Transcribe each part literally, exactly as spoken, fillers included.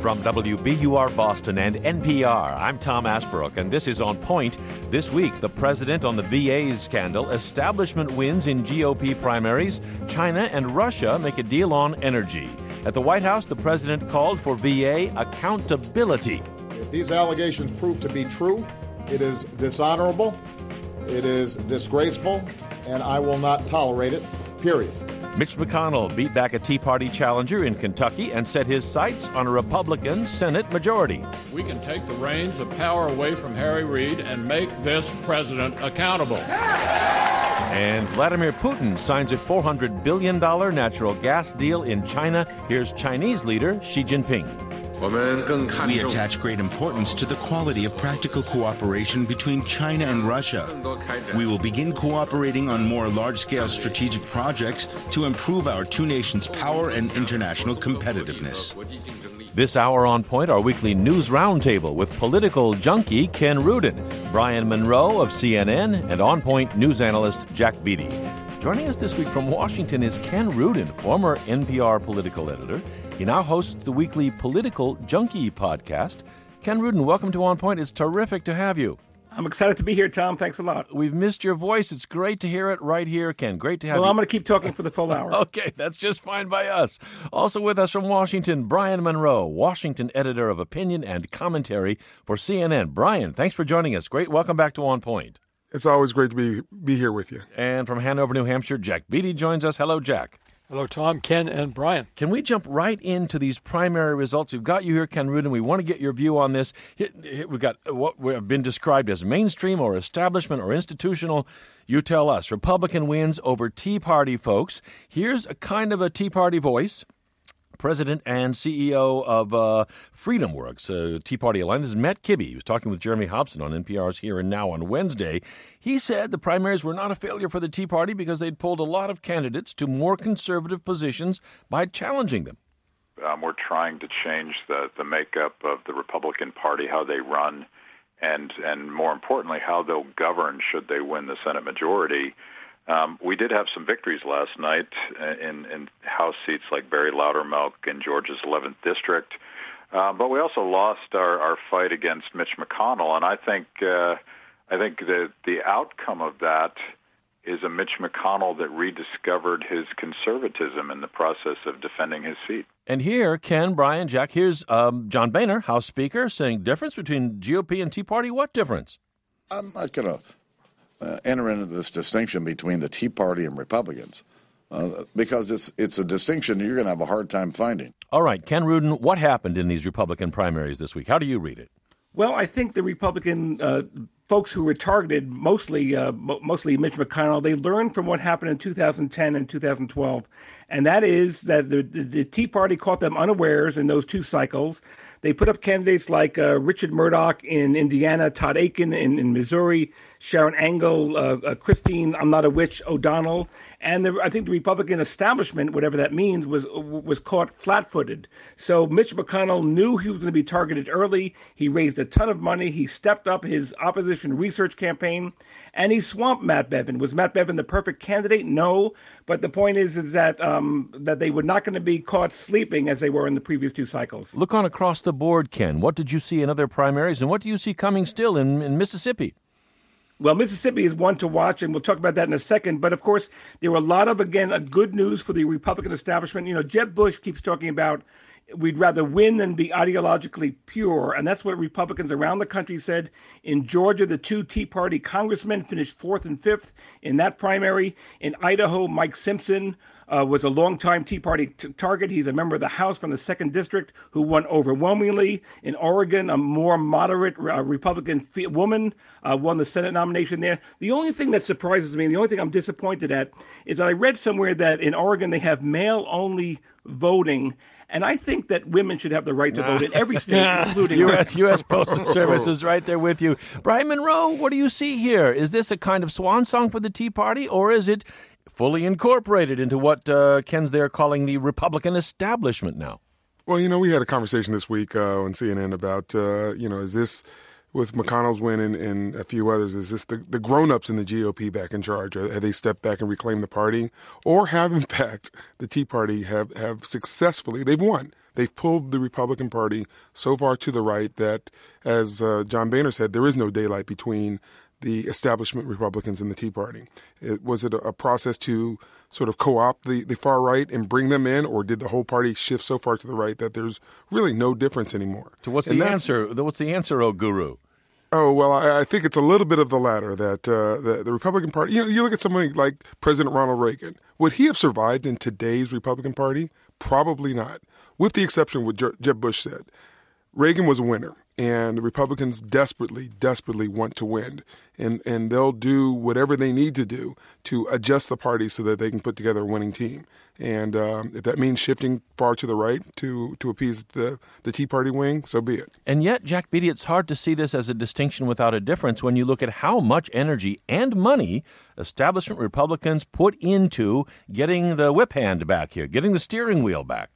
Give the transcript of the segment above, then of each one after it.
From W B U R Boston and N P R, I'm Tom Asbrook, and this is On Point. This week, the president on the V A's scandal, establishment wins in G O P primaries, China and Russia make a deal on energy. At the White House, the president called for V A accountability. If these allegations prove to be true, it is dishonorable, it is disgraceful, and I will not tolerate it, period. Mitch McConnell beat back a Tea Party challenger in Kentucky and set his sights on a Republican Senate majority. We can take the reins of power away from Harry Reid and make this president accountable. And Vladimir Putin signs a four hundred billion dollars natural gas deal in China. Here's Chinese leader Xi Jinping. We attach great importance to the quality of practical cooperation between China and Russia. We will begin cooperating on more large-scale strategic projects to improve our two nations' power and international competitiveness. This hour on Point, our weekly news roundtable with political junkie Ken Rudin, Brian Monroe of C N N, and On Point news analyst Jack Beatty. Joining us this week from Washington is Ken Rudin, former N P R political editor. He now hosts the weekly Political Junkie podcast. Ken Rudin, welcome to On Point. It's terrific to have you. I'm excited to be here, Tom. Thanks a lot. We've missed your voice. It's great to hear it right here, Ken. Great to have well, you. Well, I'm going to keep talking for the full hour. Okay, that's just fine by us. Also with us from Washington, Brian Monroe, Washington editor of opinion and commentary for C N N. Brian, thanks for joining us. Great. Welcome back to On Point. It's always great to be be here with you. And from Hanover, New Hampshire, Jack Beatty joins us. Hello, Jack. Hello, Tom, Ken, and Brian. Can we jump right into these primary results? We've got you here, Ken Rudin. We want to get your view on this. We've got what have been described as mainstream or establishment or institutional. You tell us. Republican wins over Tea Party folks. Here's a kind of a Tea Party voice. President and C E O of uh, FreedomWorks, uh, Tea Party Alliance, is Matt Kibbe. He was talking with Jeremy Hobson on N P R's Here and Now on Wednesday. He said the primaries were not a failure for the Tea Party because they'd pulled a lot of candidates to more conservative positions by challenging them. Um, we're trying to change the, the makeup of the Republican Party, how they run, and, and more importantly, how they'll govern should they win the Senate majority. Um, we did have some victories last night in, in House seats like Barry Loudermilk in Georgia's eleventh District, uh, but we also lost our, our fight against Mitch McConnell, and I think uh, I think the the outcome of that is a Mitch McConnell that rediscovered his conservatism in the process of defending his seat. And here, Ken, Brian, Jack, here's um, John Boehner, House Speaker, saying difference between G O P and Tea Party. What difference? I'm not going to Uh, enter into this distinction between the Tea Party and Republicans uh, because it's it's a distinction you're going to have a hard time finding. All right, Ken Rudin, what happened in these Republican primaries this week? How do you read it? Well, I think the Republican uh, folks who were targeted, mostly uh, mostly Mitch McConnell, they learned from what happened in two thousand ten and two thousand twelve, and that is that the, the, the Tea Party caught them unawares in those two cycles. They put up candidates like uh, Richard Murdoch in Indiana, Todd Akin in, in Missouri, Sharon Angle, uh, uh, Christine, I'm not a witch, O'Donnell. And the, I think the Republican establishment, whatever that means, was was caught flat-footed. So Mitch McConnell knew he was going to be targeted early. He raised a ton of money. He stepped up his opposition research campaign, and he swamped Matt Bevin. Was Matt Bevin the perfect candidate? No. But the point is, is that um, that they were not going to be caught sleeping as they were in the previous two cycles. Look on across the board, Ken. What did you see in other primaries, and what do you see coming still in, in Mississippi? Well, Mississippi is one to watch, and we'll talk about that in a second. But, of course, there were a lot of, again, uh, good news for the Republican establishment. You know, Jeb Bush keeps talking about we'd rather win than be ideologically pure, and that's what Republicans around the country said. In Georgia, the two Tea Party congressmen finished fourth and fifth in that primary. In Idaho, Mike Simpson uh, was a longtime Tea Party t- target. He's a member of the House from the second District who won overwhelmingly. In Oregon, a more moderate uh, Republican f- woman uh, won the Senate nomination there. The only thing that surprises me, and the only thing I'm disappointed at, is that I read somewhere that in Oregon they have male-only voting. And I think that women should have the right to vote in every state, including U S U S Postal Service is right there with you. Brian Monroe, what do you see here? Is this a kind of swan song for the Tea Party, or is it fully incorporated into what uh, Ken's there calling the Republican establishment now? Well, you know, we had a conversation this week uh, on C N N about, uh, you know, is this, with McConnell's win and, and a few others, is this the, the grown-ups in the G O P back in charge? Have they stepped back and reclaimed the party? Or have, in fact, the Tea Party have, have successfully, they've won, They've pulled the Republican Party so far to the right that, as uh, John Boehner said, there is no daylight between the establishment Republicans and the Tea Party. It, was it a, a process to sort of co-opt the, the far right and bring them in, or did the whole party shift so far to the right that there's really no difference anymore? So what's and the answer? What's the answer, oh guru? Oh, well, I, I think it's a little bit of the latter, that uh, the, the Republican Party, you know, you look at somebody like President Ronald Reagan. Would he have survived in today's Republican Party? Probably not, with the exception of what Jeb Bush said. Reagan was a winner, and the Republicans desperately, desperately want to win, and, and they'll do whatever they need to do to adjust the party so that they can put together a winning team. And um, if that means shifting far to the right to, to appease the, the Tea Party wing, so be it. And yet, Jack Beatty, it's hard to see this as a distinction without a difference when you look at how much energy and money establishment Republicans put into getting the whip hand back here, getting the steering wheel back.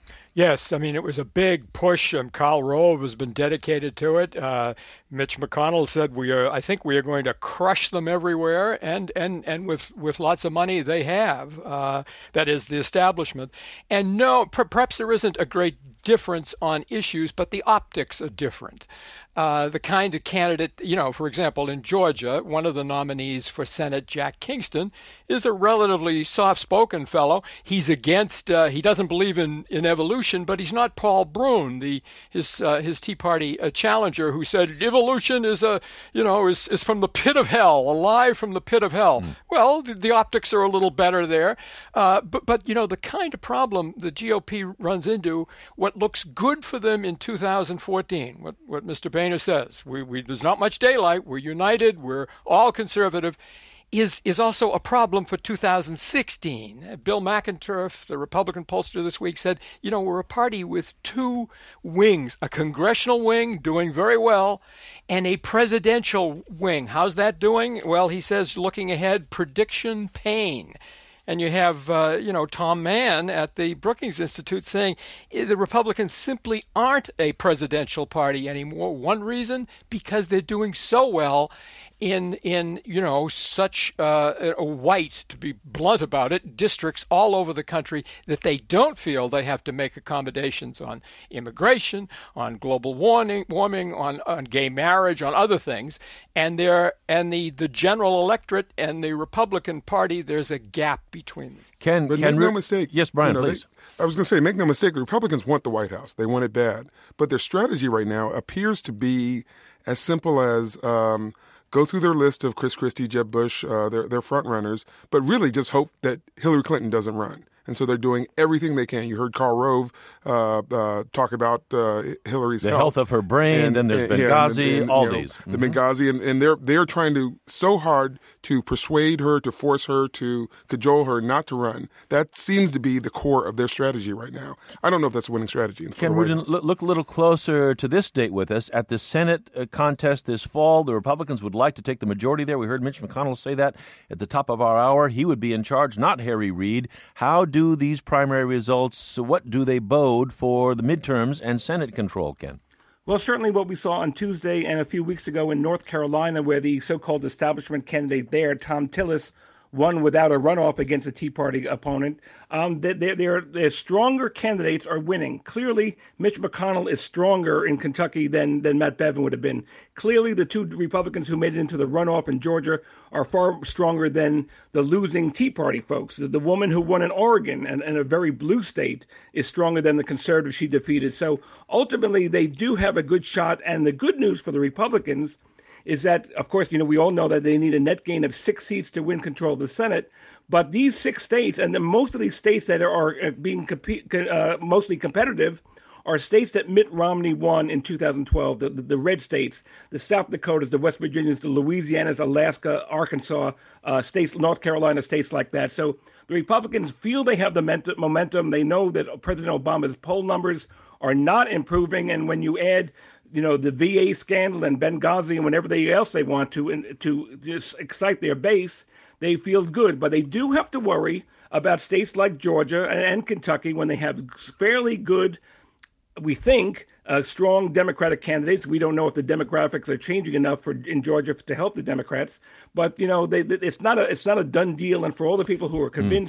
Yes, I mean, it was a big push. Um, Karl Rove has been dedicated to it. Uh, Mitch McConnell said, "We are. I think we are going to crush them everywhere," and and and with, with lots of money they have. Uh, that is the establishment. And no, per- perhaps there isn't a great difference on issues, but the optics are different. Uh, the kind of candidate, you know, for example, in Georgia, one of the nominees for Senate, Jack Kingston, is a relatively soft-spoken fellow. He's against, uh, he doesn't believe in, in evolution, but he's not Paul Brune, the his uh, his Tea Party uh, challenger, who said evolution is a, you know, is is from the pit of hell, alive from the pit of hell. Mm. Well, the, the optics are a little better there, uh, but but you know the kind of problem the G O P runs into, what looks good for them in two thousand fourteen, what what Mister Boehner says, we, we, there's not much daylight, we're united, we're all conservative, is is also a problem for two thousand sixteen. Bill McInturff, the Republican pollster this week, said, you know, we're a party with two wings, a congressional wing doing very well, and a presidential wing. How's that doing? Well, he says, looking ahead, prediction pain. And you have, uh, you know, Tom Mann at the Brookings Institute saying the Republicans simply aren't a presidential party anymore. One reason, because they're doing so well in, in you know, such uh, a white, to be blunt about it, districts all over the country that they don't feel they have to make accommodations on immigration, on global warming, warming on, on gay marriage, on other things. And they're, and the, the general electorate and the Republican Party, there's a gap between them. Can, but can make re- no mistake. Yes, Brian, you know, please. They, I was going to say, make no mistake, the Republicans want the White House. They want it bad. But their strategy right now appears to be as simple as um, go through their list of Chris Christie, Jeb Bush, uh, their, their front runners, but really just hope that Hillary Clinton doesn't run. And so they're doing everything they can. You heard Karl Rove uh, uh, talk about uh, Hillary's the health. health of her brain. And then there's Benghazi, yeah, and, and, all you know, these. The mm-hmm. Benghazi, and, and they're they're trying to so hard to persuade her, to force her, to cajole her not to run. That seems to be the core of their strategy right now. I don't know if that's a winning strategy. Ken Rudin, look a little closer to this date with us. At the Senate uh, contest this fall, the Republicans would like to take the majority there. We heard Mitch McConnell say that at the top of our hour. He would be in charge, not Harry Reid. How do these primary results, what do they bode for the midterms and Senate control, Ken? Well, certainly what we saw on Tuesday and a few weeks ago in North Carolina, where the so-called establishment candidate there, Tom Tillis, won without a runoff against a Tea Party opponent. Um, their, their, their stronger candidates are winning. Clearly, Mitch McConnell is stronger in Kentucky than, than Matt Bevin would have been. Clearly, the two Republicans who made it into the runoff in Georgia are far stronger than the losing Tea Party folks. The, the woman who won in Oregon, and, and a very blue state, is stronger than the conservatives she defeated. So ultimately, they do have a good shot. And the good news for the Republicans is that, of course, you know, we all know that they need a net gain of six seats to win control of the Senate. But these six states, and the, most of these states that are being comp- uh, mostly competitive, are states that Mitt Romney won in two thousand twelve, the, the, the red states, the South Dakotas, the West Virginias, the Louisianas, Alaska, Arkansas, uh, states, North Carolina, states like that. So the Republicans feel they have the momentum. They know that President Obama's poll numbers are not improving. And when you add you know, the V A scandal and Benghazi and whatever they else they want to and to just excite their base, they feel good. But they do have to worry about states like Georgia and, and Kentucky when they have fairly good, we think, uh, strong Democratic candidates. We don't know if the demographics are changing enough for in Georgia to help the Democrats. But, you know, they, they, it's not a it's not a done deal. And for all the people who are convinced mm.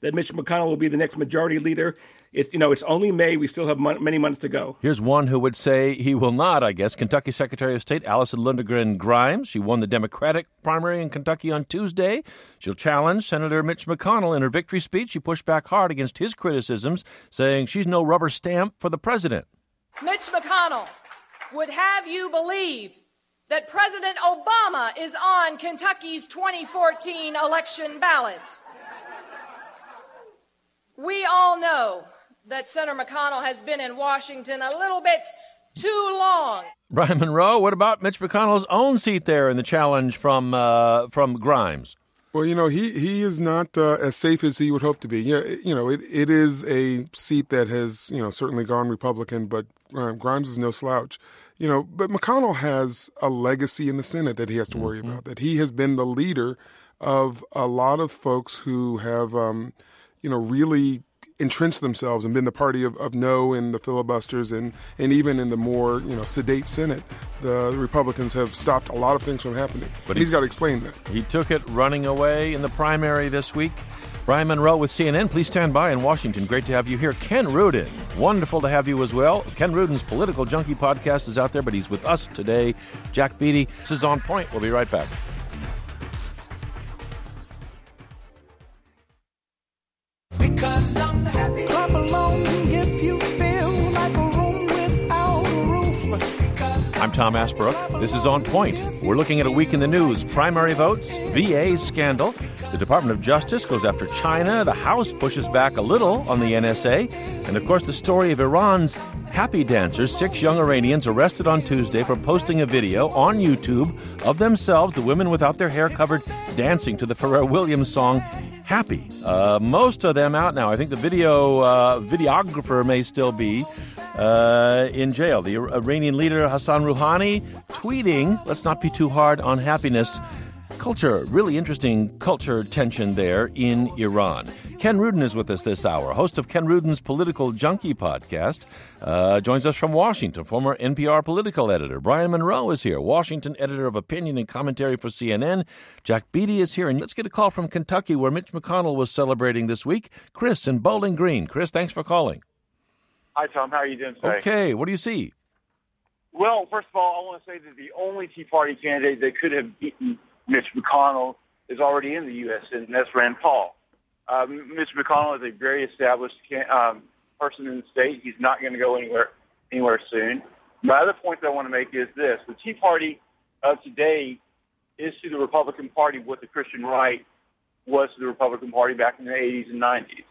that Mitch McConnell will be the next majority leader. It's, you know, it's only May. We still have mon- many months to go. Here's one who would say he will not, I guess. Kentucky Secretary of State Allison Lundgren Grimes. She won the Democratic primary in Kentucky on Tuesday. She'll challenge Senator Mitch McConnell in her victory speech. She pushed back hard against his criticisms, saying she's no rubber stamp for the president. Mitch McConnell would have you believe that President Obama is on Kentucky's twenty fourteen election ballot. We all know that Senator McConnell has been in Washington a little bit too long. Brian Monroe, what about Mitch McConnell's own seat there in the challenge from uh, from Grimes? Well, you know, he, he is not uh, as safe as he would hope to be. Yeah, you know, it, it is a seat that has, you know, certainly gone Republican, but uh, Grimes is no slouch. You know, but McConnell has a legacy in the Senate that he has to worry mm-hmm. about, that he has been the leader of a lot of folks who have, um, you know, really entrenched themselves and been the party of, of no in the filibusters and, and even in the more, you know, sedate Senate. The Republicans have stopped a lot of things from happening. But he's got to explain that. He took it running away in the primary this week. Brian Monroe with C N N. Please stand by in Washington. Great to have you here. Ken Rudin, wonderful to have you as well. Ken Rudin's Political Junkie podcast is out there, but he's with us today. Jack Beatty. This is On Point. We'll be right back. Because I'm happy. Clap along if you feel like a room without a roof. I'm Tom Asbrook. This is On Point. We're looking at a week in the news. Primary votes, V A scandal. The Department of Justice goes after China. The House pushes back a little on the N S A. And, of course, the story of Iran's happy dancers. Six young Iranians arrested on Tuesday for posting a video on YouTube of themselves, the women without their hair covered, dancing to the Pharrell Williams song Happy. Uh, most of them out now. I think the video uh, videographer may still be uh, in jail. The Iranian leader Hassan Rouhani tweeting, let's not be too hard on happiness. Culture, really interesting culture tension there in Iran. Ken Rudin is with us this hour, host of Ken Rudin's Political Junkie podcast. Uh, joins us from Washington, former N P R political editor. Brian Monroe is here, Washington editor of opinion and commentary for C N N. Jack Beatty is here. And let's get a call from Kentucky, where Mitch McConnell was celebrating this week. Chris in Bowling Green. Chris, thanks for calling. Hi, Tom. How are you doing today? Okay. What do you see? Well, first of all, I want to say that the only Tea Party candidate that could have beaten Mitch McConnell is already in the U S, and that's Rand Paul. Um, Mitch McConnell is a very established can- um, person in the state. He's not going to go anywhere anywhere soon. My other point that I want to make is this. The Tea Party of today is to the Republican Party what the Christian right was to the Republican Party back in the eighties and nineties.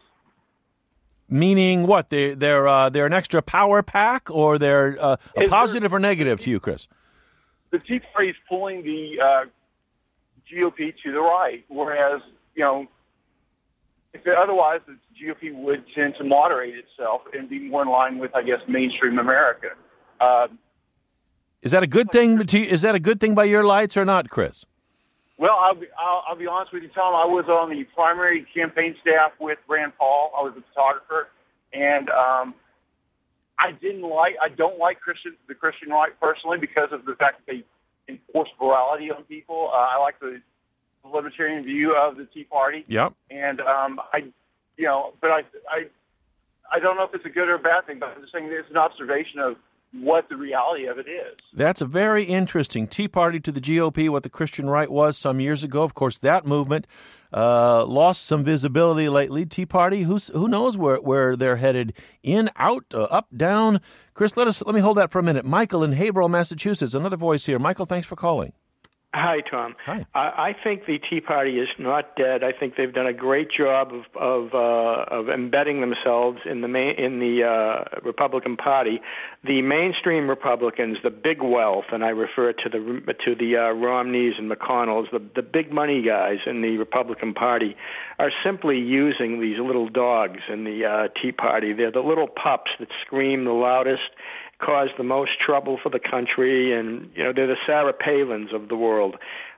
Meaning what? They, they're uh, they're an extra power pack, or they're uh, a positive there, or negative to you, Chris? The Tea Party is pulling the uh, G O P to the right, whereas, you know, if it, otherwise the G O P would tend to moderate itself and be more in line with, I guess, mainstream America. Um, is that a good thing? To, is that a good thing by your lights or not, Chris? Well, I'll be, I'll, I'll be honest with you, Tom. I was on the primary campaign staff with Rand Paul. I was a photographer, and um, I didn't like, I don't like Christian, the Christian right personally because of the fact that they enforce morality on people. Uh, I like the libertarian view of the Tea Party. Yep. And um, I, you know, but I, I, I don't know if it's a good or a bad thing. But I'm just saying it's an observation of what the reality of it is. That's a very interesting. Tea Party to the G O P, what the Christian right was some years ago. Of course, that movement uh, lost some visibility lately. Tea Party, who's, who knows where, where they're headed? In, out, uh, up, down? Chris, let us let me hold that for a minute. Michael in Haverhill, Massachusetts, another voice here. Michael, thanks for calling. Hi, Tom. Hi. I, I think the Tea Party is not dead. I think they've done a great job of of, uh, of embedding themselves in the main, in the uh, Republican Party. The mainstream Republicans, the big wealth, and I refer to the to the uh, Romneys and McConnells, the the big money guys in the Republican Party, are simply using these little dogs in the uh, Tea Party. They're the little pups that scream the loudest, cause the most trouble for the country, and you know they're the Sarah Palins of the world.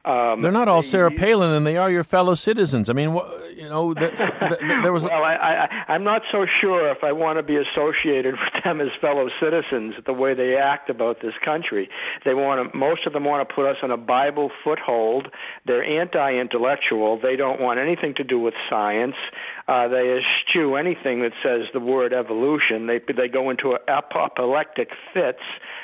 Um, They're not all Sarah Palin, and they are your fellow citizens. I mean, you know, the, the, the, there was. Well, I, I, I'm not so sure if I want to be associated with them as fellow citizens. The way they act about this country, they want to. Most of them want to put us on a Bible foothold. They're anti-intellectual. They don't want anything to do with science. Uh, they eschew anything that says the word evolution. They they go into apoplectic fits.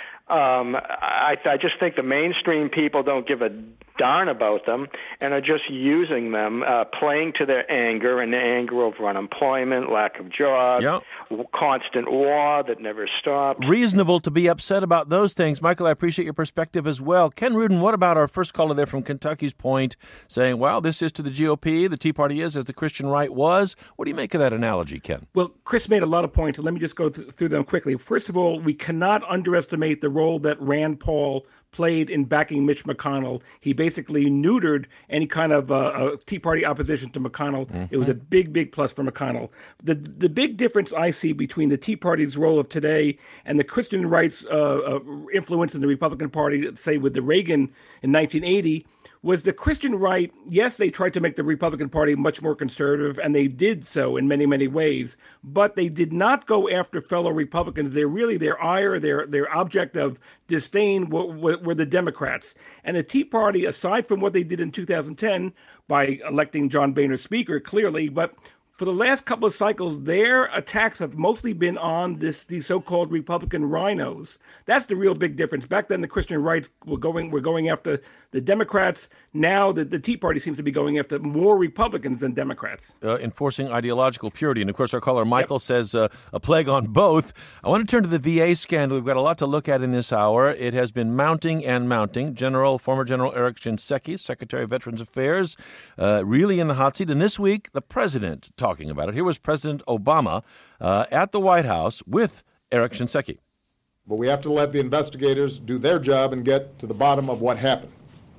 Um, I, I just think the mainstream people don't give a darn about them and are just using them, uh, playing to their anger and the anger over unemployment, lack of jobs, yep. constant war that never stops. Reasonable to be upset about those things. Michael, I appreciate your perspective as well. Ken Rudin, what about our first caller there from Kentucky's point saying, well, this is to the G O P, the Tea Party is as the Christian right was. What do you make of that analogy, Ken? Well, Chris made a lot of points, and let me just go th- through them quickly. First of all, we cannot underestimate the role that Rand Paul played in backing Mitch McConnell. He basically neutered any kind of uh, uh, Tea Party opposition to McConnell. Mm-hmm. It was a big, big plus for McConnell. The the big difference I see between the Tea Party's role of today and the Christian rights uh, uh, influence in the Republican Party, say with the Reagan in nineteen eighty, was the Christian right. Yes, they tried to make the Republican Party much more conservative, and they did so in many, many ways. But they did not go after fellow Republicans. They're really, their ire, their their object of disdain were, were, were the Democrats. And the Tea Party, aside from what they did in two thousand ten by electing John Boehner Speaker, clearly, but for the last couple of cycles, their attacks have mostly been on this these so-called Republican rhinos. That's the real big difference. Back then, the Christian rights were going were going after the Democrats. Now, the, the Tea Party seems to be going after more Republicans than Democrats. Uh, enforcing ideological purity. And, of course, our caller Michael yep. says uh, a plague on both. I want to turn to the V A scandal. We've got a lot to look at in this hour. It has been mounting and mounting. General, former General Eric Shinseki, Secretary of Veterans Affairs, uh, really in the hot seat. And this week, the president talked talking about it. Here was President Obama uh, at the White House with Eric Shinseki. But we have to let the investigators do their job and get to the bottom of what happened.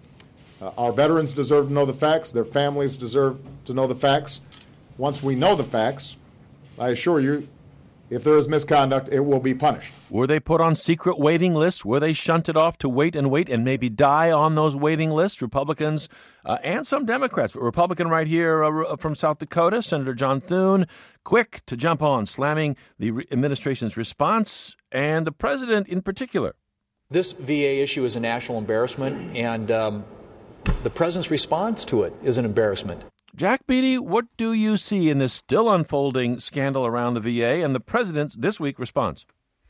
Uh, our veterans deserve to know the facts. Their families deserve to know the facts. Once we know the facts, I assure you, if there is misconduct, it will be punished. Were they put on secret waiting lists? Were they shunted off to wait and wait and maybe die on those waiting lists? Republicans uh, and some Democrats. A Republican right here uh, from South Dakota, Senator John Thune, quick to jump on, slamming the re- administration's response and the president in particular. This V A issue is a national embarrassment, and um, the president's response to it is an embarrassment. Jack Beatty, what do you see in this still unfolding scandal around the V A and the president's this week response?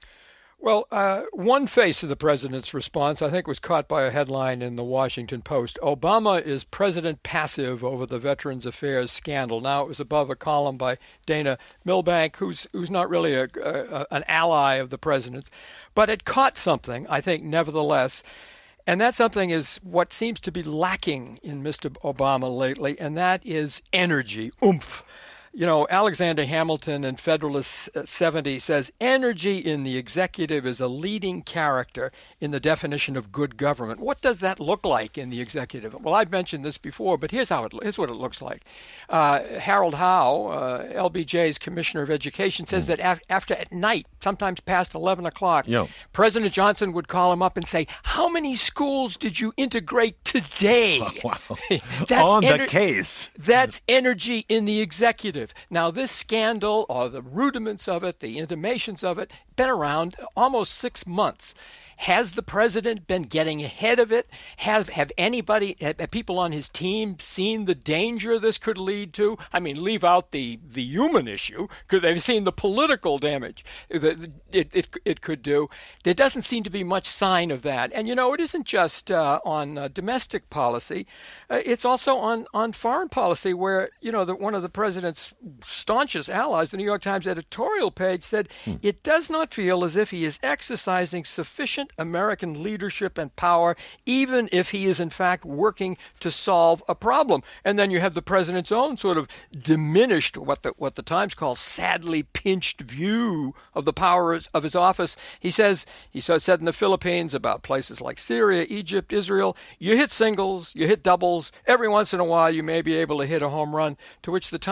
Well, uh, one face of the president's response, I think, was caught by a headline in the Washington Post. Obama is president passive over the Veterans Affairs scandal. Now, it was above a column by Dana Milbank, who's who's not really a, a, an ally of the president's. But it caught something, I think, nevertheless. And that something is what seems to be lacking in Mister Obama lately, and that is energy, oomph. You know, Alexander Hamilton in Federalist seventy says, energy in the executive is a leading character in the definition of good government. What does that look like in the executive? Well, I've mentioned this before, but here's how it here's what it looks like. Uh, Harold Howe, uh, L B J's Commissioner of Education, says mm. that af- after at night, sometimes past eleven o'clock, Yo. President Johnson would call him up and say, how many schools did you integrate today? Wow. That's On ener- the case. That's energy in the executive. Now, this scandal, or the rudiments of it, the intimations of it, been around almost six months. Has the president been getting ahead of it? Have have anybody, have people on his team seen the danger this could lead to? I mean, leave out the, the human issue, because they've seen the political damage that it, it, it could do. There doesn't seem to be much sign of that. And, you know, it isn't just uh, on uh, domestic policy. Uh, it's also on, on foreign policy where, you know, the, one of the president's staunchest allies, the New York Times editorial page, said hmm. it does not feel as if he is exercising sufficient American leadership and power, even if he is in fact working to solve a problem. And then you have the president's own sort of diminished, what the what the Times calls sadly pinched view of the powers of his office. He says, he said in the Philippines about places like Syria, Egypt, Israel, you hit singles, you hit doubles. Every once in a while you may be able to hit a home run, to which the Times said,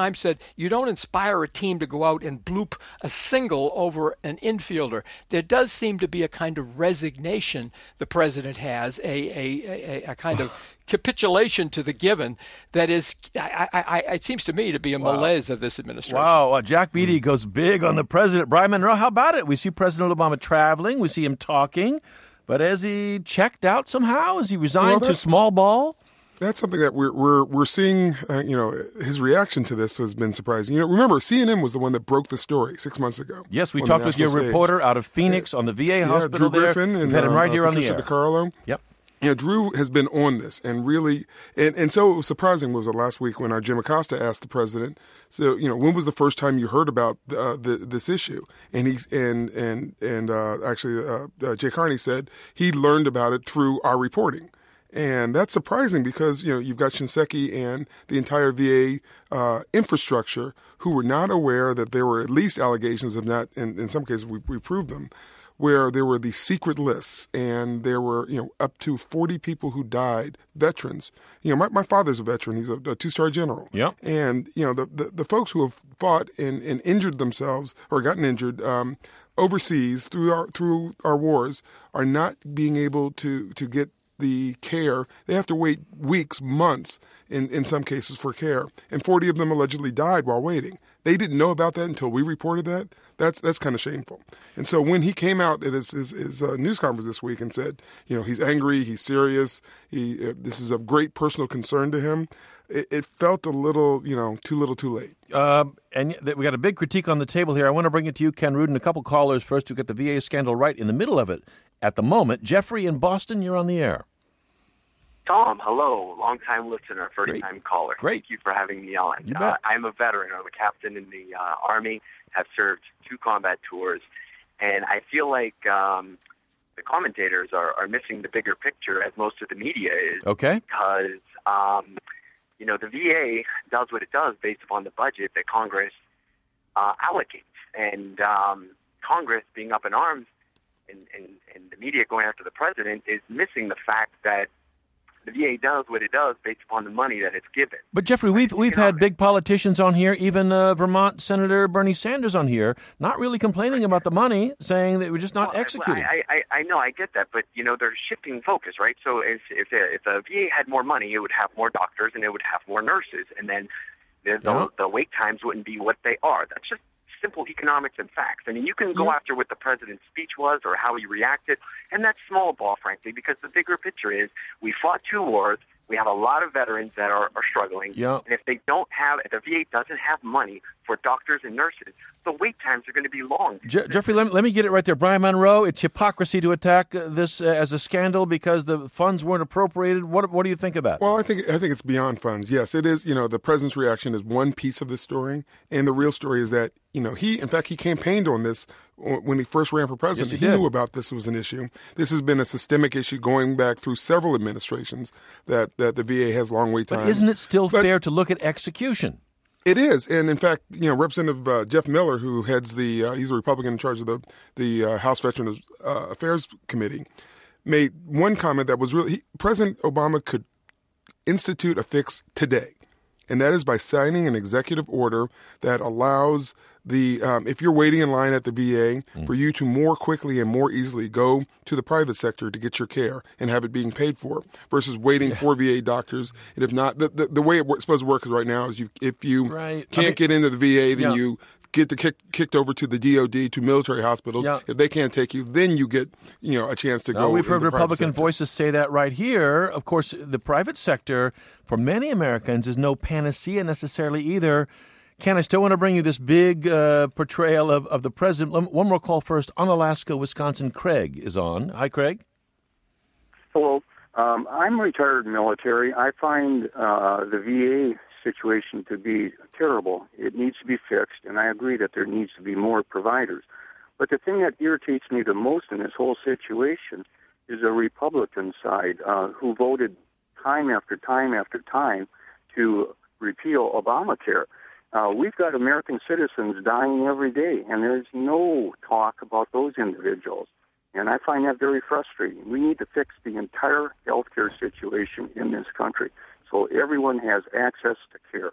you don't inspire a team to go out and bloop a single over an infielder. There does seem to be a kind of resignation the president has, a a, a, a kind of capitulation to the given that is, I, I, I, it seems to me to be a Wow. malaise of this administration. Wow, uh, Jack Beatty goes big on the president. Brian Monroe, how about it? We see President Obama traveling. We see him talking. But has he checked out somehow? Has he resigned Well, to small ball? That's something that we're we're we're seeing. Uh, you know, his reaction to this has been surprising. You know, remember C N N was the one that broke the story six months ago. Yes, we on talked the with your national stage. reporter out of Phoenix on the V A Yeah, hospital Drew there. Griffin and We've had him uh, right uh, here on the Patricia air. DiCarlo. Yep. Yeah, Drew has been on this and really, and, and so it was surprising. Was it last week when our Jim Acosta asked the president, so you know, when was the first time you heard about uh, the, this issue? And he and and and uh, actually, uh, uh, Jay Carney said he learned about it through our reporting. And that's surprising because, you know, you've got Shinseki and the entire V A uh, infrastructure who were not aware that there were at least allegations, if not, in, in some cases, we, we proved them, where there were these secret lists and there were, you know, up to forty people who died, veterans. You know, my, my father's a veteran. He's a, a two-star general. Yep. And, you know, the, the, the folks who have fought and, and injured themselves or gotten injured um, overseas through our, through our wars are not being able to, to get the care. They have to wait weeks, months in, in some cases for care. And forty of them allegedly died while waiting. They didn't know about that until we reported that. That's that's kind of shameful. And so when he came out at his, his, his uh, news conference this week and said, you know, he's angry, he's serious, he uh, this is of great personal concern to him, it, it felt a little, you know, too little too late. Um, and th- we got a big critique on the table here. I want to bring it to you, Ken Rudin. A couple callers first to get the V A scandal right in the middle of it at the moment. Jeffrey in Boston, you're on the air. Tom, hello, long-time listener, first-time Great. caller. Great. Thank you for having me on. You Uh, bet. I'm a veteran. I'm a captain in the uh, Army, have served two combat tours, and I feel like um, the commentators are, are missing the bigger picture, as most of the media is. Okay. Because, um, you know, the V A does what it does based upon the budget that Congress uh, allocates. And um, Congress being up in arms and, and, and the media going after the president is missing the fact that the V A does what it does based upon the money that it's given. But Jeffrey, we've we've had big politicians on here, even uh, Vermont Senator Bernie Sanders on here, not really complaining about the money, saying that we're just not Well, executing. I, I, I know, I get that, but you know, they're shifting focus, right? So if if the, if the V A had more money, it would have more doctors and it would have more nurses, and then the the, Yeah. the wait times wouldn't be what they are. That's just simple economics and facts. I mean, you can go Yeah. after what the president's speech was or how he reacted, and that's small ball, frankly, because the bigger picture is we fought two wars. We have a lot of veterans that are, are struggling. Yeah. And if they don't have, if the V A doesn't have money for doctors and nurses, the wait times are going to be long. Je- Jeffrey, let me, let me get it right there. Brian Monroe, it's hypocrisy to attack uh, this uh, as a scandal because the funds weren't appropriated. What what do you think of that? Well, I think I think it's beyond funds. Yes, it is. You know, the president's reaction is one piece of the story, and the real story is that, you know, he, in fact, he campaigned on this when he first ran for president. Yes, he he did. knew about this was an issue. This has been a systemic issue going back through several administrations that, that the V A has long wait times. But isn't it still But- fair to look at execution? It is, and in fact, you know, Representative uh, Jeff Miller, who heads the, uh, he's a Republican in charge of the the uh, House Veterans uh, Affairs Committee, made one comment that was really he, President Obama could institute a fix today, and that is by signing an executive order that allows the um, if you're waiting in line at the V A Mm. for you to more quickly and more easily go to the private sector to get your care and have it being paid for versus waiting for V A doctors. And if not, the, the, the way it's supposed to work is right now is you if you Right. can't I mean- get into the V A, then Yeah. you get the kick, kicked over to the D O D, to military hospitals. Yeah. If they can't take you, then you get, you know, a chance to Now, go. we've heard into the private Republican sector. voices say that right here. Of course, the private sector, for many Americans, is no panacea necessarily either. Ken, I still want to bring you this big uh, portrayal of, of the president. Lem- One more call first. On Alaska, Wisconsin, Craig is on. Hi, Craig. Hello. Um, I'm retired military. I find uh, the V A situation to be terrible. It needs to be fixed, and I agree that there needs to be more providers. But the thing that irritates me the most in this whole situation is the Republican side, uh, who voted time after time after time to repeal Obamacare. Uh, we've got American citizens dying every day, and there's no talk about those individuals. And I find that very frustrating. We need to fix the entire healthcare situation in this country so everyone has access to care.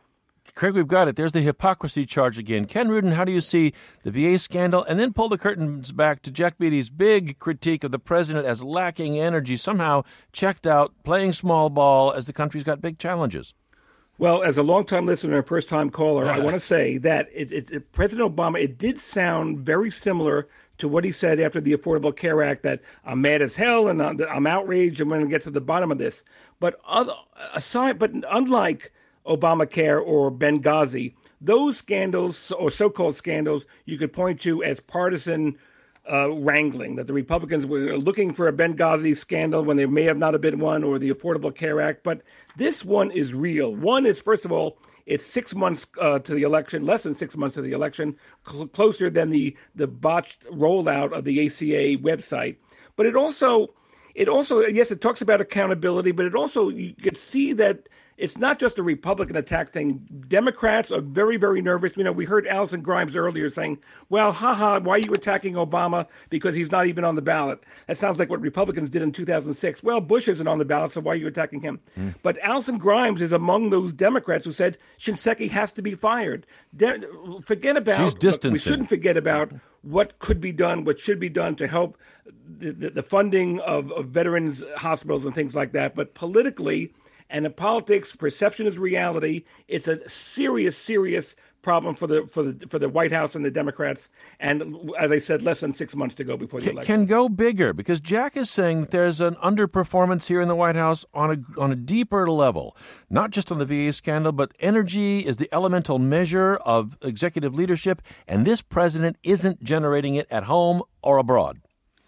Craig, we've got it. There's the hypocrisy charge again. Ken Rudin, how do you see the V A scandal? And then pull the curtains back to Jack Beatty's big critique of the president as lacking energy, somehow checked out, playing small ball as the country's got big challenges. Well, as a long-time listener and first-time caller, I want to say that it, it, it, President Obama, it did sound very similar to what he said after the Affordable Care Act, that I'm mad as hell and I'm, I'm outraged and we're going to get to the bottom of this. But other, aside, but unlike Obamacare or Benghazi, those scandals or so-called scandals you could point to as partisan uh, wrangling, that the Republicans were looking for a Benghazi scandal when there may have not have been one, or the Affordable Care Act. But this one is real. One is, first of all, it's six months uh, to the election, less than six months to the election, cl- closer than the, the botched rollout of the A C A website. But it also, it also, yes, it talks about accountability, but it also, you could see that it's not just a Republican attack thing. Democrats are very, very nervous. You know, we heard Alison Grimes earlier saying, well, haha, why are you attacking Obama because he's not even on the ballot? That sounds like what Republicans did in two thousand six. Well, Bush isn't on the ballot, so why are you attacking him? Mm. But Alison Grimes is among those Democrats who said Shinseki has to be fired. De- forget about, She's distancing. We shouldn't forget about what could be done, what should be done to help the, the, the funding of, of veterans hospitals and things like that. But politically, and in politics, perception is reality. It's a serious, serious problem for the for the for the White House and the Democrats. And as I said, less than six months to go before the can, election. Can go bigger, because Jack is saying that there's an underperformance here in the White House on a on a deeper level, not just on the V A scandal, but energy is the elemental measure of executive leadership, and this president isn't generating it at home or abroad.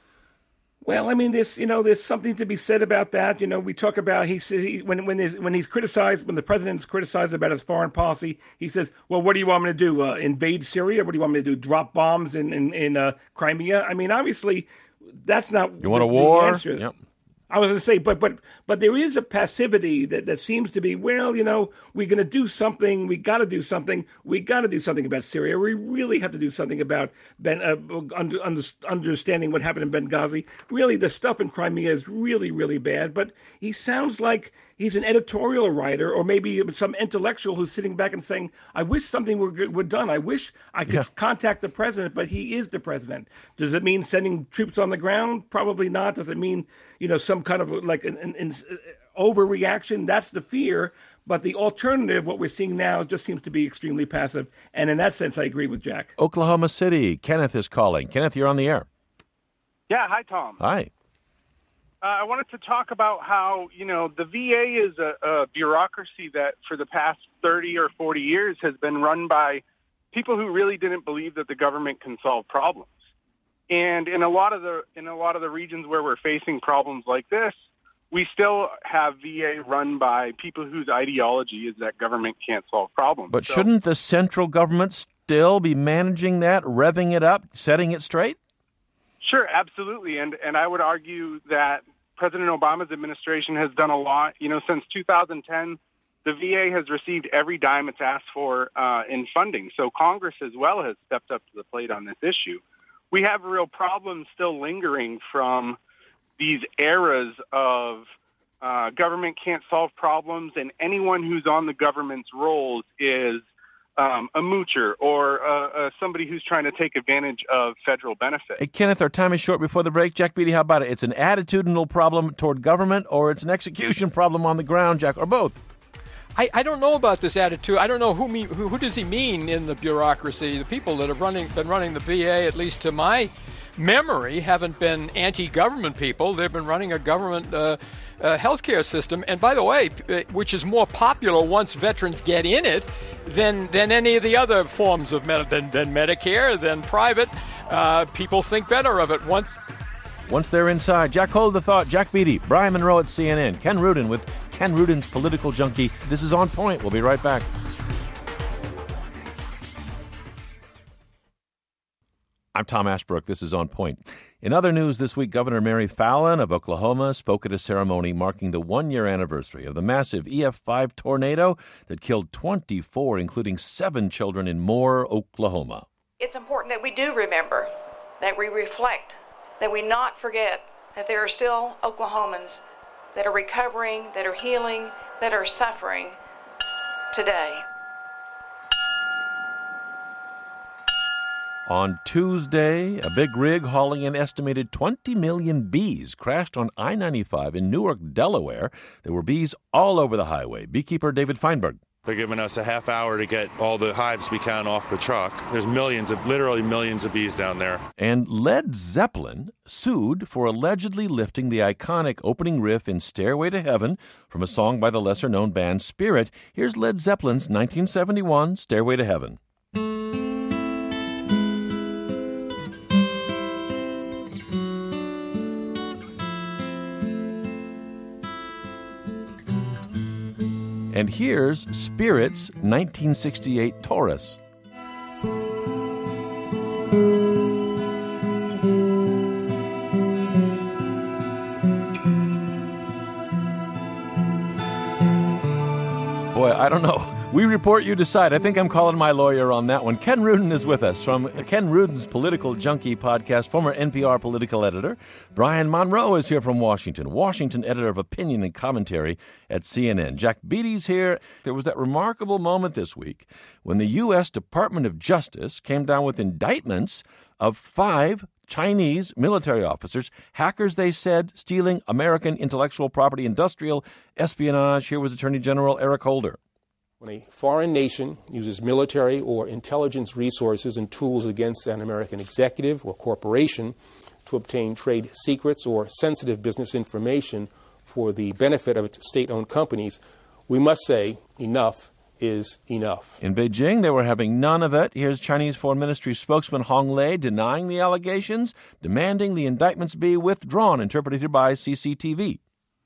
Well, I mean, there's you know, there's something to be said about that. You know, we talk about he says he, when when there's, when he's criticized, when the president's criticized about his foreign policy, he says, "Well, what do you want me to do? Uh, invade Syria? What do you want me to do? Drop bombs in in, in uh, Crimea?" I mean, obviously, that's not you want the, a war. The answer. Yep. I was going to say, but but but there is a passivity that, that seems to be, well, you know, we're going to do something. We got to do something. We got to do something about Syria. We really have to do something about ben, uh, under, under, understanding what happened in Benghazi. Really, the stuff in Crimea is really, really bad. But he sounds like he's an editorial writer, or maybe some intellectual who's sitting back and saying, I wish something were, were done. I wish I could yeah. contact the president, but he is the president. Does it mean sending troops on the ground? Probably not. Does it mean, you know, some kind of like an, an, an overreaction? That's the fear. But the alternative, what we're seeing now, just seems to be extremely passive. And in that sense, I agree with Jack. Oklahoma City. Kenneth is calling. Kenneth, you're on the air. Yeah. Hi, Tom. Hi. Uh, I wanted to talk about how, you know, the V A is a, a bureaucracy that for the past thirty or forty years has been run by people who really didn't believe that the government can solve problems. And in a lot of the in a lot of the regions where we're facing problems like this, we still have V A run by people whose ideology is that government can't solve problems. But so, shouldn't the central government still be managing that, revving it up, setting it straight? Sure, absolutely. And and I would argue that President Obama's administration has done a lot. You know, since two thousand ten, the V A has received every dime it's asked for uh, in funding. So Congress as well has stepped up to the plate on this issue. We have real problems still lingering from these eras of uh, government can't solve problems, and anyone who's on the government's rolls is Um, a moocher or uh, uh, somebody who's trying to take advantage of federal benefits. Hey, Kenneth, our time is short before the break. Jack Beatty, how about it? It's an attitudinal problem toward government, or it's an execution problem on the ground, Jack, or both? I, I don't know about this attitude. I don't know who, me, who who does he mean in the bureaucracy. The people that have running been running the V A, at least to my memory, haven't been anti-government people. They've been running a government uh, uh, healthcare system, and by the way, which is more popular once veterans get in it than than any of the other forms of med- than, than Medicare, than private. Uh, people think better of it once. Once they're inside. Jack, hold the thought. Jack Beatty, Brian Monroe at C N N, Ken Rudin with Ken Rudin's Political Junkie. This is On Point. We'll be right back. I'm Tom Ashbrook. This is On Point. In other news this week, Governor Mary Fallin of Oklahoma spoke at a ceremony marking the one-year anniversary of the massive E F five tornado that killed twenty-four, including seven children in Moore, Oklahoma. It's important that we do remember, that we reflect, that we not forget that there are still Oklahomans that are recovering, that are healing, that are suffering today. On Tuesday, a big rig hauling an estimated twenty million bees crashed on I ninety-five in Newark, Delaware. There were bees all over the highway. Beekeeper David Feinberg. They're giving us a half hour to get all the hives we can off the truck. There's millions of, literally millions of bees down there. And Led Zeppelin sued for allegedly lifting the iconic opening riff in Stairway to Heaven from a song by the lesser-known band Spirit. Here's Led Zeppelin's nineteen seventy-one Stairway to Heaven. And here's Spirit's nineteen sixty-eight Taurus. Boy, I don't know. We report, you decide. I think I'm calling my lawyer on that one. Ken Rudin is with us from Ken Rudin's Political Junkie podcast, former N P R political editor. Brian Monroe is here from Washington, Washington editor of opinion and commentary at C N N. Jack Beatty's here. There was that remarkable moment this week when the U S Department of Justice came down with indictments of five Chinese military officers, hackers, they said, stealing American intellectual property, industrial espionage. Here was Attorney General Eric Holder. When a foreign nation uses military or intelligence resources and tools against an American executive or corporation to obtain trade secrets or sensitive business information for the benefit of its state-owned companies, we must say enough is enough. In Beijing, they were having none of it. Here's Chinese Foreign Ministry spokesman Hong Lei denying the allegations, demanding the indictments be withdrawn, interpreted by C C T V.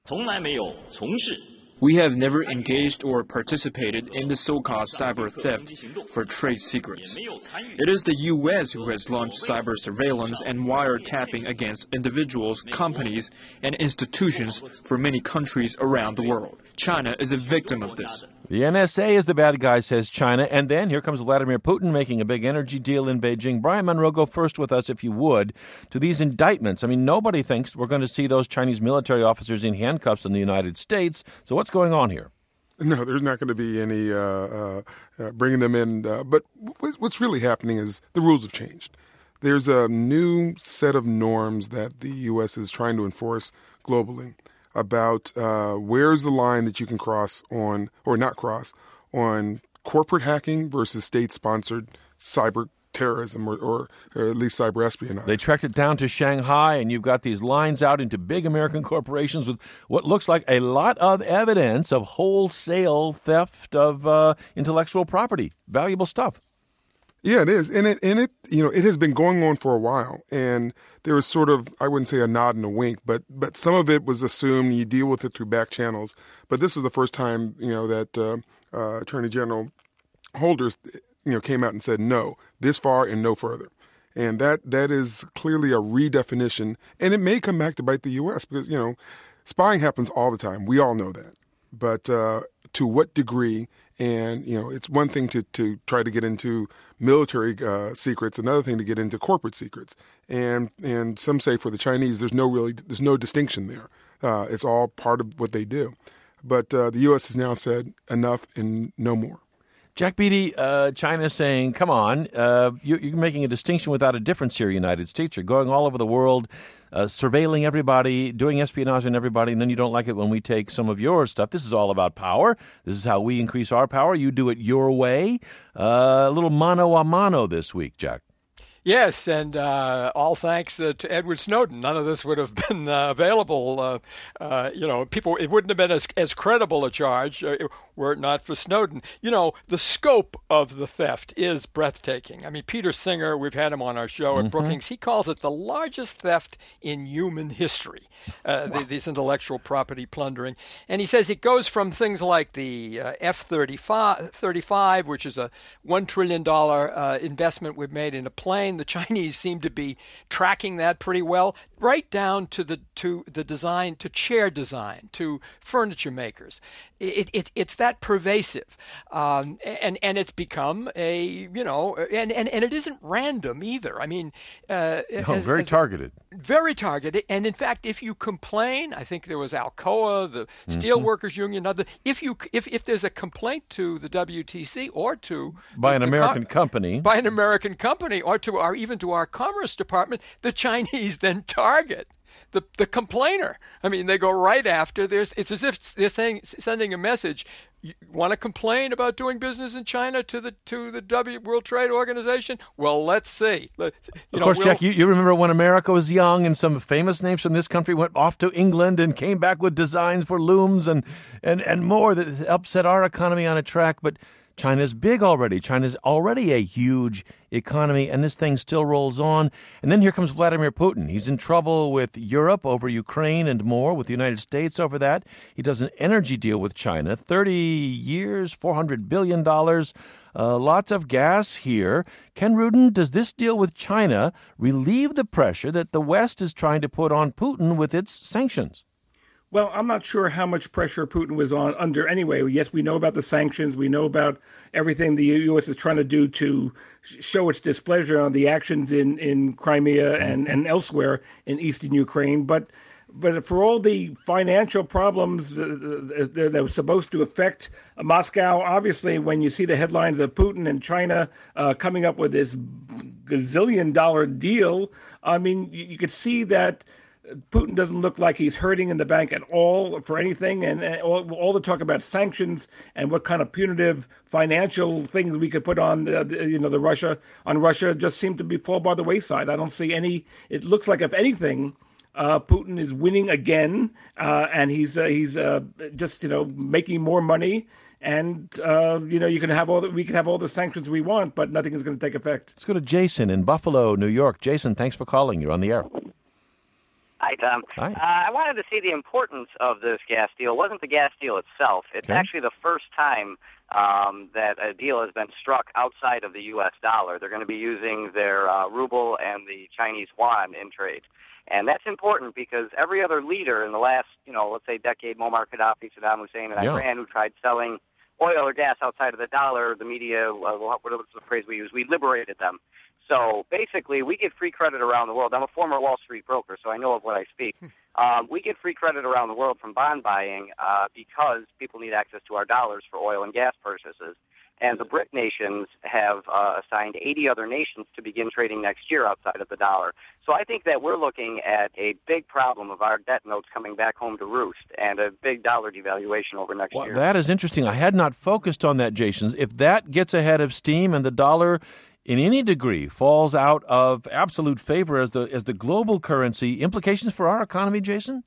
We have never engaged or participated in the so-called cyber theft for trade secrets. It is the U S who has launched cyber surveillance and wiretapping against individuals, companies, and institutions for many countries around the world. China is a victim of this. The N S A is the bad guy, says China. And then here comes Vladimir Putin making a big energy deal in Beijing. Brian Monroe, go first with us, if you would, to these indictments. I mean, nobody thinks we're going to see those Chinese military officers in handcuffs in the United States. So what's going on here? No, there's not going to be any uh, uh, uh, bringing them in. Uh, but w- what's really happening is the rules have changed. There's a new set of norms that the U S is trying to enforce globally about uh, where's the line that you can cross on, or not cross, on corporate hacking versus state-sponsored cyber terrorism or, or, or at least cyber espionage. They tracked it down to Shanghai, and you've got these lines out into big American corporations with what looks like a lot of evidence of wholesale theft of uh, intellectual property, valuable stuff. Yeah, it is. And it, and it, you know, it has been going on for a while. And there was sort of, I wouldn't say a nod and a wink, but, but some of it was assumed you deal with it through back channels. But this was the first time, you know, that uh, uh, Attorney General Holder, you know, came out and said, no, this far and no further. And that, that is clearly a redefinition. And it may come back to bite the U S because, you know, spying happens all the time. We all know that. But uh, to what degree? And, you know, it's one thing to, to try to get into military uh, secrets, another thing to get into corporate secrets. And and some say for the Chinese, there's no really there's no distinction there. Uh, it's all part of what they do. But uh, the U S has now said enough and no more. Jack Beatty, uh, China is saying, come on, uh, you, you're making a distinction without a difference here, United States. You're going all over the world, uh, surveilling everybody, doing espionage on everybody, and then you don't like it when we take some of your stuff. This is all about power. This is how we increase our power. You do it your way. Uh, a little mano a mano this week, Jack. Yes, and uh, all thanks uh, to Edward Snowden. None of this would have been uh, available. Uh, uh, you know, people, it wouldn't have been as, as credible a charge uh, were it not for Snowden. You know, the scope of the theft is breathtaking. I mean, Peter Singer, we've had him on our show at mm-hmm. Brookings. He calls it the largest theft in human history, uh, wow. the, this intellectual property plundering. And he says it goes from things like the uh, F thirty-five, which is a one trillion dollars uh, investment we've made in a plane. The Chinese seem to be tracking that pretty well. right down to the to the design, to chair design, to furniture makers. It, it it's that pervasive, um, and and it's become a you know, and, and, and it isn't random either. I mean, uh, no, as, very as, targeted, very targeted. And in fact, if you complain, I think there was Alcoa, the mm-hmm. Steelworkers Union, other. If you if if there's a complaint to the W T C or to by the, an the American com- company, by an American company, or to our even to our Commerce Department, the Chinese then target the the complainer. I mean, they go right after. There's it's as if they're saying sending a message. You want to complain about doing business in China to the to the W World Trade Organization? Well, let's see. Let, you of know, course, we'll, Jack, you, you remember when America was young and some famous names from this country went off to England and came back with designs for looms and, and, and more that helped set our economy on a track. But China's big already. China's already a huge economy, and this thing still rolls on. And then here comes Vladimir Putin. He's in trouble with Europe over Ukraine and more, with the United States over that. He does an energy deal with China, thirty years, four hundred billion dollars, uh, lots of gas here. Ken Rudin, does this deal with China relieve the pressure that the West is trying to put on Putin with its sanctions? Well, I'm not sure how much pressure Putin was on under anyway. Yes, we know about the sanctions. We know about everything the U S is trying to do to show its displeasure on the actions in, in Crimea and, and elsewhere in eastern Ukraine. But but for all the financial problems that, that was supposed to affect Moscow, obviously, when you see the headlines of Putin and China uh, coming up with this gazillion dollar deal, I mean, you, you could see that Putin doesn't look like he's hurting in the bank at all for anything, and, and all, all the talk about sanctions and what kind of punitive financial things we could put on the, the you know the Russia on Russia just seem to be fall by the wayside. I don't see any. It looks like if anything, uh, Putin is winning again, uh, and he's uh, he's uh, just you know making more money. And uh, you know you can have all the, we can have all the sanctions we want, but nothing is going to take effect. Let's go to Jason in Buffalo, New York. Jason, thanks for calling. You're on the air. Hi, Tom. Hi. Uh, I wanted to see the importance of this gas deal. It wasn't the gas deal itself. It's Okay. actually the first time um, that a deal has been struck outside of the U S dollar. They're going to be using their uh, ruble and the Chinese yuan in trade. And that's important because every other leader in the last, you know, let's say decade, Muammar Gaddafi, Saddam Hussein, and Yeah. Iran, who tried selling oil or gas outside of the dollar, the media, uh, what was the phrase we use? We liberated them. So basically, we get free credit around the world. I'm a former Wall Street broker, so I know of what I speak. Um, we get free credit around the world from bond buying uh, because people need access to our dollars for oil and gas purchases. And the BRIC nations have uh, assigned eighty other nations to begin trading next year outside of the dollar. So I think that we're looking at a big problem of our debt notes coming back home to roost and a big dollar devaluation over next Well, year. that is interesting. I had not focused on that, Jason. If that gets ahead of steam and the dollar in any degree falls out of absolute favor as the as the global currency, implications for our economy, Jason?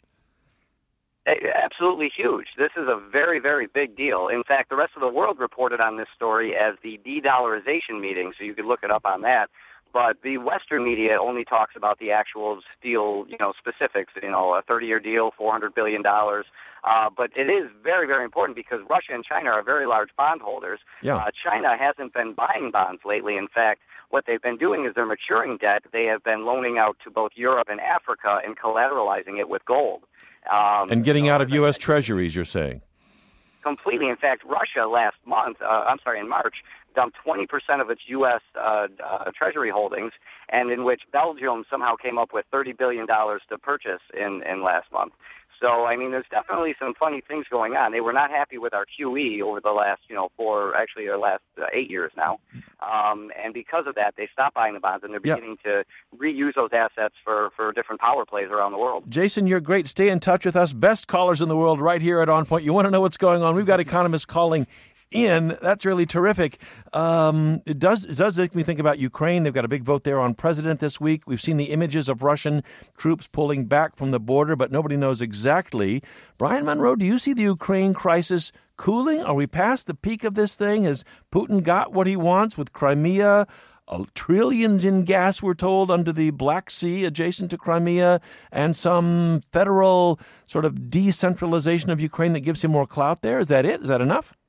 Absolutely huge. This is a very, very big deal. In fact, the rest of the world reported on this story as the de-dollarization meeting, so you could look it up on that. But the Western media only talks about the actual deal, you know, specifics, you know, a thirty-year deal, four hundred billion dollars. Uh, but it is very, very important because Russia and China are very large bondholders. Yeah. Uh, China hasn't been buying bonds lately. In fact, what they've been doing is their maturing debt, they have been loaning out to both Europe and Africa and collateralizing it with gold. Um, And getting out of U S treasuries, you're saying? Completely. In fact, Russia last month, uh, I'm sorry, in March, dumped twenty percent of its U S Uh, uh, treasury holdings, and in which Belgium somehow came up with thirty billion dollars to purchase in, in last month. So, I mean, there's definitely some funny things going on. They were not happy with our Q E over the last, you know, four, actually, the last uh, eight years now. Um, and because of that, they stopped buying the bonds, and they're Yeah. beginning to reuse those assets for, for different power plays around the world. Jason, you're great. Stay in touch with us. Best callers in the world right here at On Point. You want to know what's going on? We've got economists calling in. That's really terrific. Um, it does it does make me think about Ukraine. They've got a big vote there on president this week. We've seen the images of Russian troops pulling back from the border, but nobody knows exactly. Brian Monroe, do you see the Ukraine crisis cooling? Are we past the peak of this thing? Has Putin got what he wants with Crimea? Uh, trillions in gas, we're told, under the Black Sea adjacent to Crimea, and some federal sort of decentralization of Ukraine that gives him more clout there. Is that it? Is that enough?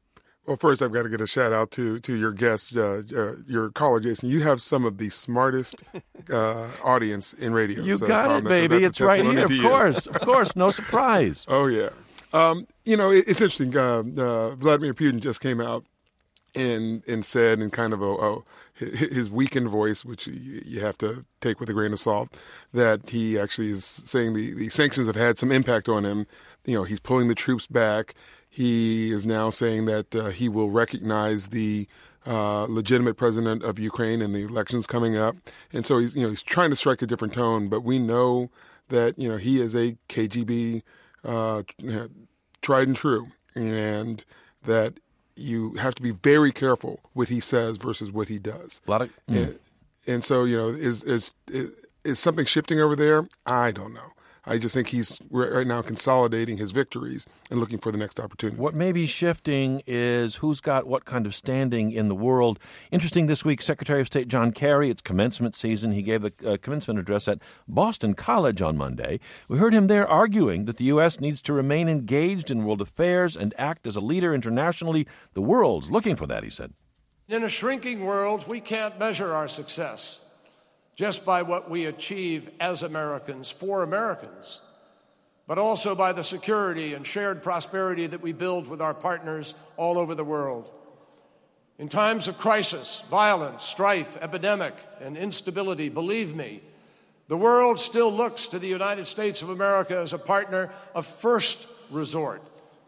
Well, first, I've got to get a shout out to to your guest, uh, uh, your caller, Jason. You have some of the smartest uh, audience in radio. You so, got Tom, it, that's a- baby. that's It's a right testimony here. to Of you. course, of course. No surprise. Oh, yeah. Um, you know, it, it's interesting. Uh, uh, Vladimir Putin just came out and and said in kind of a, a his weakened voice, which you, you have to take with a grain of salt, that he actually is saying the, the sanctions have had some impact on him. You know, he's pulling the troops back. He is now saying that uh, he will recognize the uh, legitimate president of Ukraine in the elections coming up. And so he's, you know, he's trying to strike a different tone, but we know that, you know, he is a K G B uh, tried and true, and that you have to be very careful what he says versus what he does. A lot of, mm. and, and so, you know, is, is is is something shifting over there? I don't know. I just think he's right now consolidating his victories and looking for the next opportunity. What may be shifting is who's got what kind of standing in the world. Interesting this week, Secretary of State John Kerry, it's commencement season. He gave a uh, commencement address at Boston College on Monday. We heard him there arguing that the U S needs to remain engaged in world affairs and act as a leader internationally. The world's looking for that, he said. In a shrinking world, we can't measure our success just by what we achieve as Americans for Americans, but also by the security and shared prosperity that we build with our partners all over the world. In times of crisis, violence, strife, epidemic, and instability, believe me, the world still looks to the United States of America as a partner of first resort.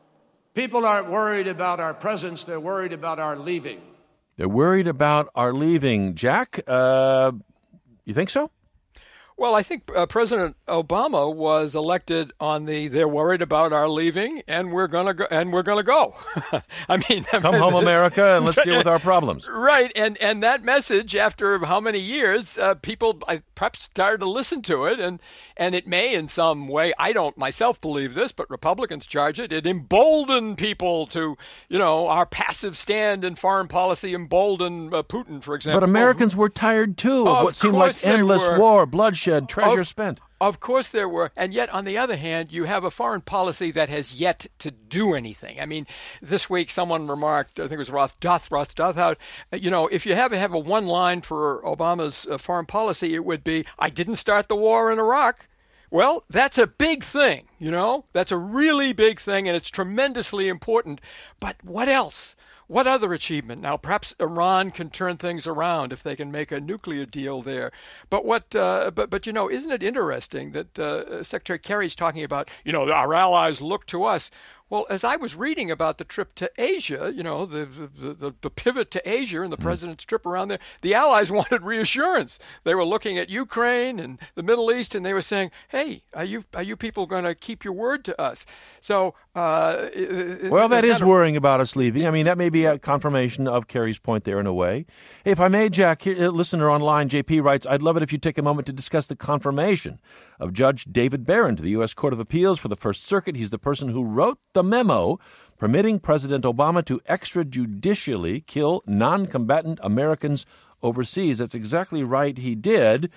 People aren't worried about our presence, they're worried about our leaving. They're worried about our leaving. Jack, uh, you think so? Well, I think uh, President Obama was elected on the "they're worried about our leaving, and we're gonna go, and we're gonna go." I mean, come home, America, and let's deal with our problems. Right, and and that message, after how many years, uh, people uh, perhaps started to listen to it, and and it may, in some way, I don't myself believe this, but Republicans charge it. It emboldened people to, you know, our passive stand in foreign policy emboldened uh, Putin, for example. But Americans were tired too of, of what seemed like endless were. war, bloodshed. Treasure of, spent. Of course there were. And yet, on the other hand, you have a foreign policy that has yet to do anything. I mean, this week someone remarked, I think it was Ross Doth, Ross Douthout, you know, if you have, have a one line for Obama's uh, foreign policy, it would be, I didn't start the war in Iraq. Well, that's a big thing, you know. That's a really big thing, and it's tremendously important. But what else? What other achievement? Now, perhaps Iran can turn things around if they can make a nuclear deal there. But what? Uh, but but you know, isn't it interesting that uh, Secretary Kerry's talking about? You know, our allies look to us. Well, as I was reading about the trip to Asia, you know, the the, the, the pivot to Asia and the president's trip around there, the allies wanted reassurance. They were looking at Ukraine and the Middle East, and they were saying, "Hey, are you are you people going to keep your word to us?" So, uh, well, that is kind of worrying about us leaving. I mean, that may be a confirmation of Kerry's point there in a way. Hey, if I may, Jack, here, listener online, J P writes, I'd love it if you take a moment to discuss the confirmation of Judge David Barron to the U S Court of Appeals for the First Circuit. He's the person who wrote the memo permitting President Obama to extrajudicially kill non-combatant Americans overseas. That's exactly right, he did.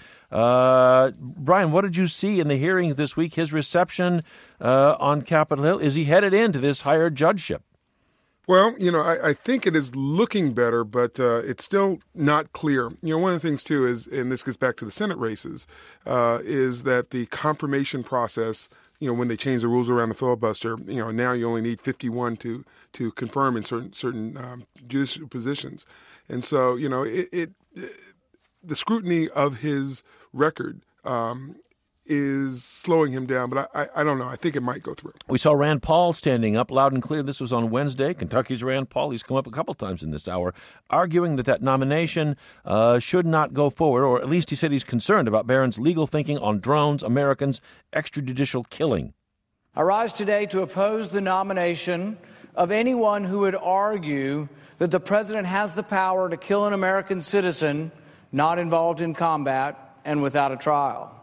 Uh, Brian, what did you see in the hearings this week, his reception uh, on Capitol Hill? Is he headed into this higher judgeship? Well, you know, I, I think it is looking better, but uh, it's still not clear. You know, one of the things, too, is, and this gets back to the Senate races, uh, is that the confirmation process, you know, when they change the rules around the filibuster, you know, now you only need fifty-one to to confirm in certain certain um, judicial positions. And so, you know, it, it the scrutiny of his record um, is slowing him down, but I, I, I don't know. I think it might go through. We saw Rand Paul standing up loud and clear. This was on Wednesday. Kentucky's Rand Paul, he's come up a couple times in this hour, arguing that that nomination uh, should not go forward, or at least he said he's concerned about Barron's legal thinking on drones, Americans, extrajudicial killing. I rise today to oppose the nomination of anyone who would argue that the president has the power to kill an American citizen not involved in combat and without a trial.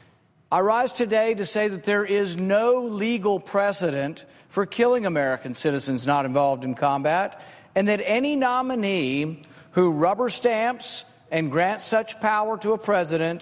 I rise today to say that there is no legal precedent for killing American citizens not involved in combat, and that any nominee who rubber stamps and grants such power to a president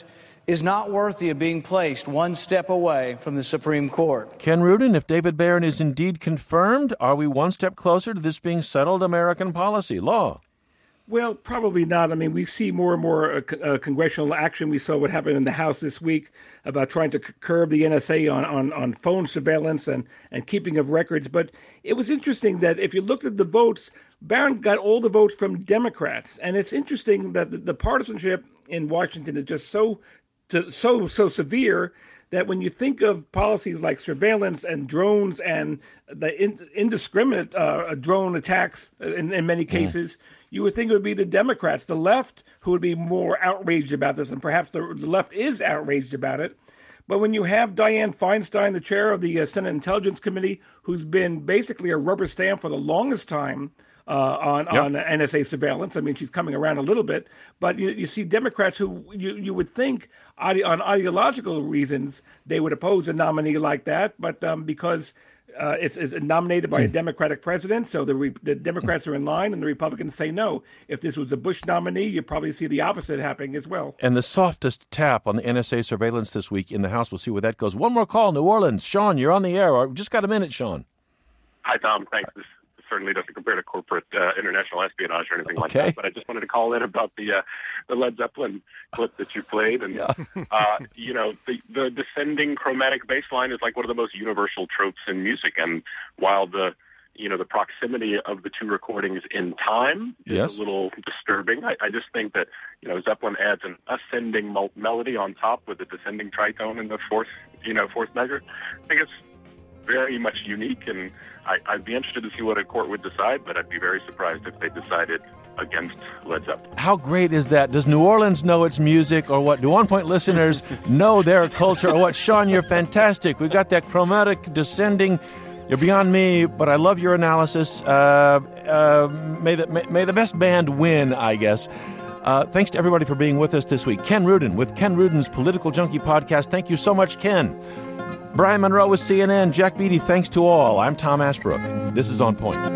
is not worthy of being placed one step away from the Supreme Court. Ken Rudin, if David Barron is indeed confirmed, are we one step closer to this being settled American policy law? Well, probably not. I mean, we see more and more uh, uh, congressional action. We saw what happened in the House this week about trying to c- curb the N S A on, on, on phone surveillance and, and keeping of records. But it was interesting that if you looked at the votes, Barron got all the votes from Democrats. And it's interesting that the, the partisanship in Washington is just so to, so so severe that when you think of policies like surveillance and drones and the in, indiscriminate uh, drone attacks in, in many cases, mm. you would think it would be the Democrats, the left, who would be more outraged about this, and perhaps the, the left is outraged about it. But when you have Dianne Feinstein, the chair of the uh, Senate Intelligence Committee, who's been basically a rubber stamp for the longest time uh, on, yep. on N S A surveillance, I mean, she's coming around a little bit, but you, you see Democrats who you, you would think ide- on ideological reasons they would oppose a nominee like that, but um, because Uh, it's, it's nominated by a Democratic president, so the, re- the Democrats are in line, and the Republicans say no. If this was a Bush nominee, you'd probably see the opposite happening as well. And the softest tap on the N S A surveillance this week in the House. We'll see where that goes. One more call, New Orleans. Sean, you're on the air. We've just got a minute, Sean. Hi, Tom. Thanks. This certainly doesn't compare to corporate uh, international espionage or anything okay. like that, but I just wanted to call in about the uh, the Led Zeppelin clip that you played. And, yeah. uh, you know, the, the descending chromatic bass line is like one of the most universal tropes in music. And while the, you know, the proximity of the two recordings in time is yes. a little disturbing, I, I just think that, you know, Zeppelin adds an ascending mel- melody on top with a descending tritone in the fourth, you know, fourth measure. I think it's very much unique, and I, I'd be interested to see what a court would decide, but I'd be very surprised if they decided against Led Zeppelin. How great is that? Does New Orleans know its music, or what? Do On Point listeners know their culture, or what? Sean, you're fantastic. We've got that chromatic descending. You're beyond me, but I love your analysis. Uh, uh, may, the, may, may the best band win, I guess. Uh, thanks to everybody for being with us this week. Ken Rudin with Ken Rudin's Political Junkie podcast. Thank you so much, Ken. Brian Monroe with C N N. Jack Beatty, thanks to all. I'm Tom Ashbrook. This is On Point.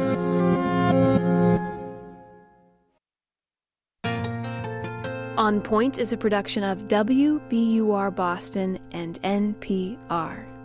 On Point is a production of W B U R Boston and N P R.